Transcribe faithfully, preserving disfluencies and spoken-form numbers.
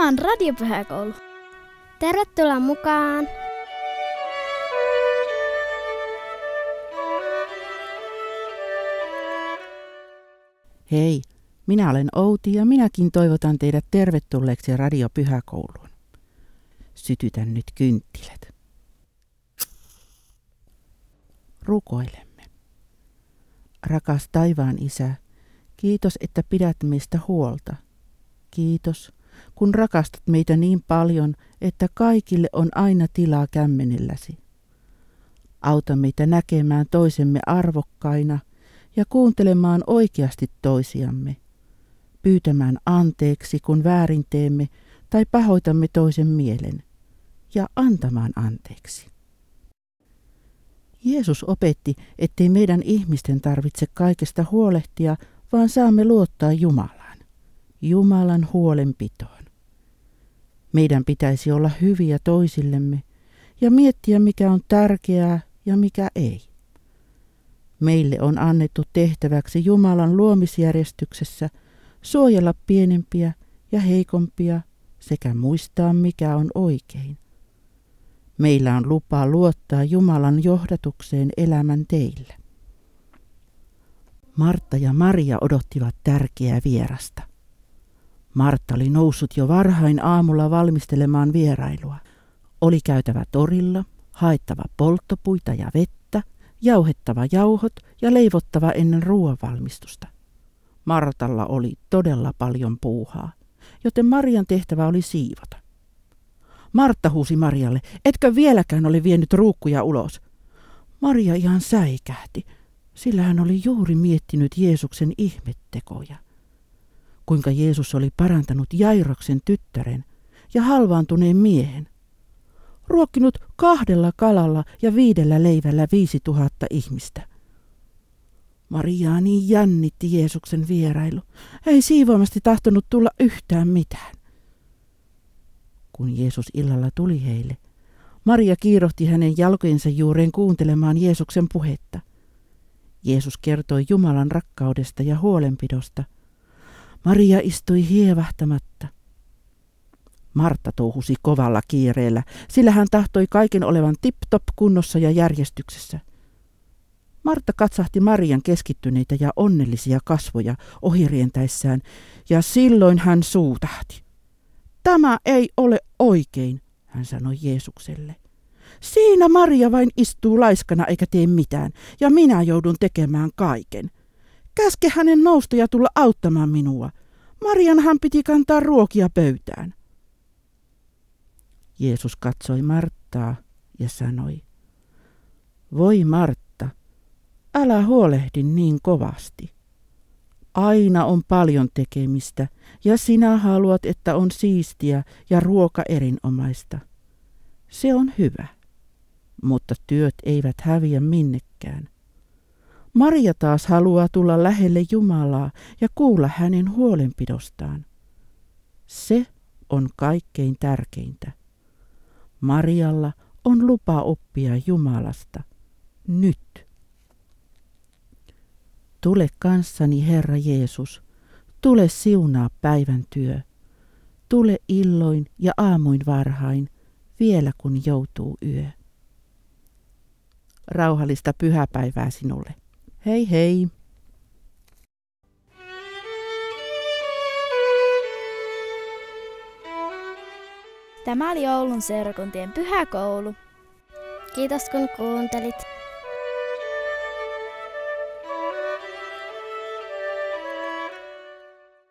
Tämä on Radiopyhäkoulu. Tervetuloa mukaan! Hei, minä olen Outi ja minäkin toivotan teidät tervetulleeksi Radiopyhäkouluun. Sytytän nyt kynttilät. Rukoilemme. Rakas taivaan Isä, kiitos, että pidät meistä huolta. Kiitos, kun rakastat meitä niin paljon, että kaikille on aina tilaa kämmenelläsi. Auta meitä näkemään toisemme arvokkaina ja kuuntelemaan oikeasti toisiamme, pyytämään anteeksi, kun väärin teemme tai pahoitamme toisen mielen, ja antamaan anteeksi. Jeesus opetti, ettei meidän ihmisten tarvitse kaikesta huolehtia, vaan saamme luottaa Jumalaan, Jumalan huolenpitoon. Meidän pitäisi olla hyviä toisillemme ja miettiä, mikä on tärkeää ja mikä ei. Meille on annettu tehtäväksi Jumalan luomisjärjestyksessä suojella pienempiä ja heikompia sekä muistaa, mikä on oikein. Meillä on lupa luottaa Jumalan johdatukseen elämän teillä. Martta ja Maria odottivat tärkeää vierasta. Martta oli noussut jo varhain aamulla valmistelemaan vierailua. Oli käytävä torilla, haettava polttopuita ja vettä, jauhettava jauhot ja leivottava ennen ruoanvalmistusta. Martalla oli todella paljon puuhaa, joten Marian tehtävä oli siivota. Martta huusi Marialle, etkö vieläkään ole vienyt ruukkuja ulos? Maria ihan säikähti, sillä hän oli juuri miettinyt Jeesuksen ihmettekoja. Kuinka Jeesus oli parantanut Jairoksen tyttären ja halvaantuneen miehen. Ruokkinut kahdella kalalla ja viidellä leivällä viisi tuhatta ihmistä. Mariaa niin jännitti Jeesuksen vierailu. Ei siivoamasti tahtonut tulla yhtään mitään. Kun Jeesus illalla tuli heille, Maria kiirohti hänen jalkojensa juureen kuuntelemaan Jeesuksen puhetta. Jeesus kertoi Jumalan rakkaudesta ja huolenpidosta. Maria istui hievahtamatta. Martta touhusi kovalla kiireellä, sillä hän tahtoi kaiken olevan tip-top kunnossa ja järjestyksessä. Martta katsahti Marian keskittyneitä ja onnellisia kasvoja ohirientäessään, ja silloin hän suutahti. Tämä ei ole oikein, hän sanoi Jeesukselle. Siinä Maria vain istuu laiskana eikä tee mitään, ja minä joudun tekemään kaiken. Käske hänen nousta ja tulla auttamaan minua. Marianhan piti kantaa ruokia pöytään. Jeesus katsoi Marttaa ja sanoi, voi Martta, älä huolehdi niin kovasti. Aina on paljon tekemistä ja sinä haluat, että on siistiä ja ruoka erinomaista. Se on hyvä, mutta työt eivät häviä minnekään. Maria taas haluaa tulla lähelle Jumalaa ja kuulla hänen huolenpidostaan. Se on kaikkein tärkeintä. Marialla on lupa oppia Jumalasta nyt. Tule kanssani, Herra Jeesus, tule siunaa päivän työ. Tule illoin ja aamuin varhain, vielä kun joutuu yö. Rauhallista pyhäpäivää sinulle. Hei hei! Tämä oli Oulun seurakuntien pyhäkoulu. Kiitos kun kuuntelit.